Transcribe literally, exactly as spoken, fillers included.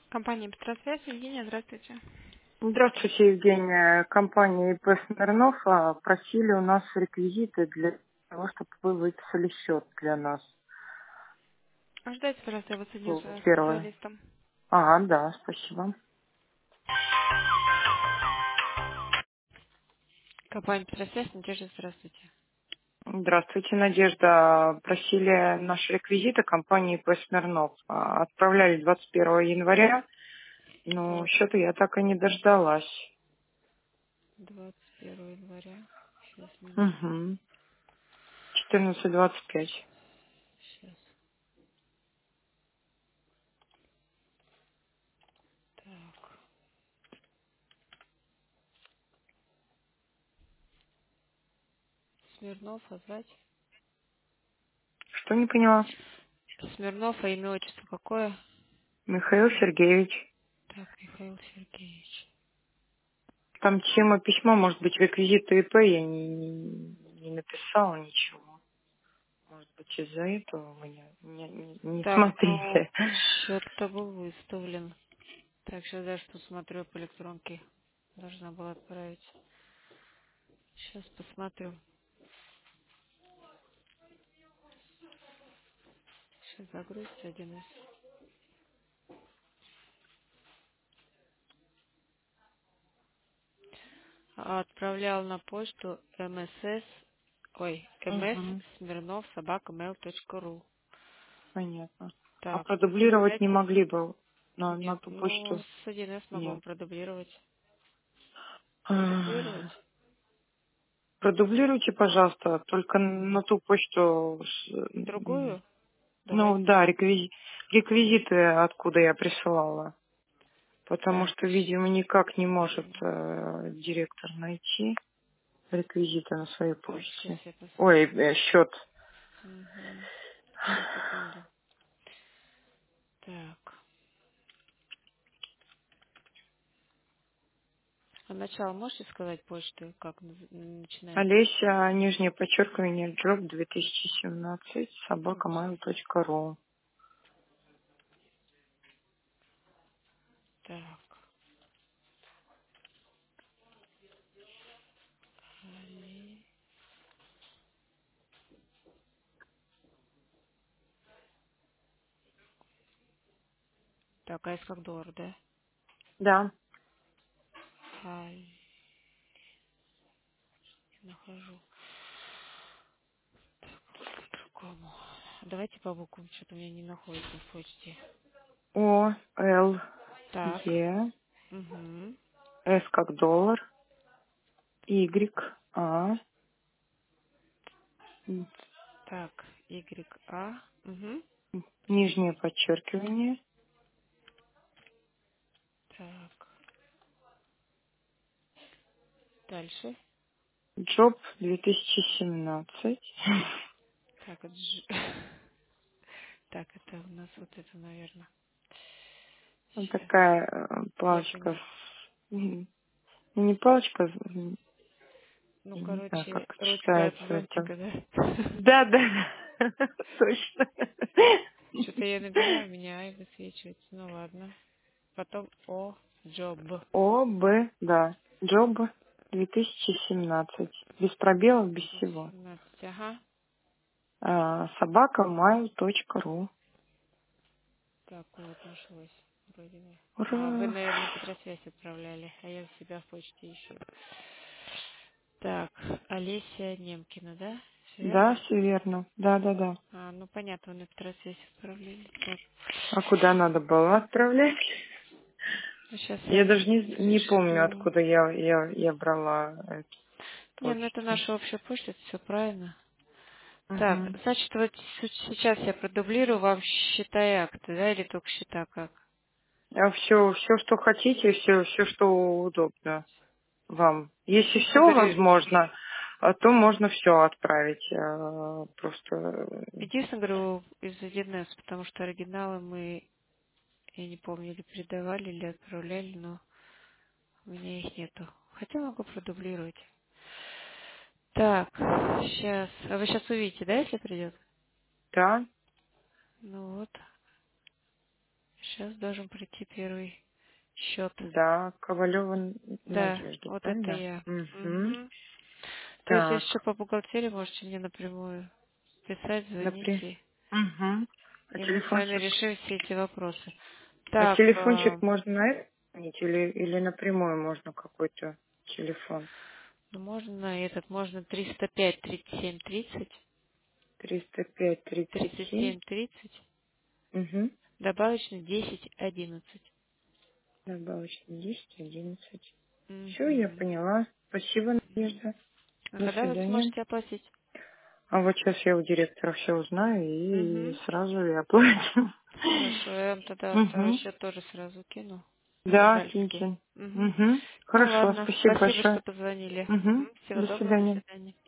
Компания «Петросвязь». Евгения, здравствуйте. Здравствуйте, Евгения. Компания И П Смирнов а, просили у нас реквизиты для того, чтобы вы выписали счет для нас. Ожидайте, пожалуйста, я вас соединю Вот, со первое. специалистом. А, да, спасибо. Компания «Петросвязь». Надежда, здравствуйте. Здравствуйте, Надежда. Просили наши реквизиты компании И П Смирнов. А, Отправляли двадцать первого января, но Вот, счета я так и не дождалась. двадцать первого января. Сейчас, минутку. Угу. четырнадцать двадцать пять. Сейчас. Так. Смирнов, а звать? Что не поняла? Смирнов, а имя, отчество какое? Михаил Сергеевич. Так, Михаил Сергеевич. Там тема письма, может быть, реквизиты И П, я не, не, не написала ничего. Может быть, из-за этого вы не, не, не- не Так, ну, смотрели. счет-то был выставлен. Так, сейчас даже посмотрю по электронке. Должна была отправить. Сейчас посмотрю. Сейчас загрузится один из. Отправлял на почту МСС, ой, МС Угу, Смирнов собака mail точка ру. понятно. А Так, продублировать не давайте. могли бы на, Нет, на ту ну почту? с один эс могу Нет. вам продублировать. А, Продублировать? Продублируйте, пожалуйста, только на ту почту, с- На м, другую? ну Давайте. да, реквизи- реквизиты, откуда я присылала. Потому Так, что, видимо, никак не может э, директор найти реквизиты на своей так, сейчас почте. я Ой, посмотрю. э, счет. Угу. Сейчас, секунду. Так. А начало можете сказать почту, как наз- начинается? Олеся, нижнее подчеркивание, джоб две тысячи семнадцать, Так, собака сейчас. mail точка ру. Так. Али- Так, а это как доллар, да? Да. Али- Нахожу. По-другому. Давайте по буквам, что-то у меня не находится в почте. О, Л, Так. Е, Угу. С как доллар, Y, А, м, Так, Y, А. Угу. нижнее подчеркивание, Так. Дальше. джоб две тысячи семнадцать. Так, это ж... Так, это у нас вот это, наверное. Вот Сейчас. такая э, Я палочка поняла. с... м, ну, не палочка, м, Ну, я не знаю, как короче, ручка от читается это. зонтика, да? Да, да, точно. Что-то я набираю, меня ай высвечивается. Ну ладно. Потом О, Джоб. О, Б, да. Джоб две тысячи семнадцать. Без пробелов, без всего. семнадцать, ага. А, собака mail точка ру. Так, вот, нашлось. Вроде бы. А, вы, Ура! наверное, Петросвязь отправляли, а я себя в почте ищу. Так, Олеся Немкина, да? Все Да, верно? все верно. Да, да, да. А, ну понятно, вы на Петросвязь отправляли. Так, А куда надо было отправлять? ну сейчас я Я даже не, не помню, пришлю. откуда я, я, я брала эту Не, ну это почту. наша общая почта, это все правильно. Так, Угу. значит, вот с- сейчас я продублирую вам счета и акты, да, или только счета как? А все, все, что хотите, все, все, что удобно вам. Если Единственное, все говорю, возможно, а то можно все отправить. а, Просто э, единственное, говорю, из один эс, потому что оригиналы мы, я не помню, или передавали, или отправляли, но у меня их нету. Хотя могу продублировать. Так, сейчас. А вы сейчас увидите, да, если придет? да. Ну вот. Сейчас должен прийти первый счет. Да, Ковалева Да, Надежда, вот это правда? я. Угу. Угу. То есть, если что Так, по бухгалтерии, можете мне напрямую писать, например. звоните, Угу. А и мы с вами телефончик? решим все эти вопросы. А Так, а, телефончик можно на это звонить или, или напрямую можно какой-то телефон? ну можно на этот, можно триста пять тридцать семь тридцать, триста пять тридцать тридцать семь. семь тридцать, Угу. добавочно десять одиннадцать. Добавочно десять одиннадцать. Все, я Угу. поняла. Спасибо, Надежда. А До когда вы свидания. сможете оплатить? А вот сейчас я у директора все узнаю и Угу. сразу и оплачу. Хорошо, я вам тогда второй Угу. счет тоже сразу кину. Да, Израильский. киньте. Угу. Угу. Ну Хорошо, ладно, спасибо спасибо, что большое. позвонили. Угу. Мгм. Всего До доброго, до свидания. свидания.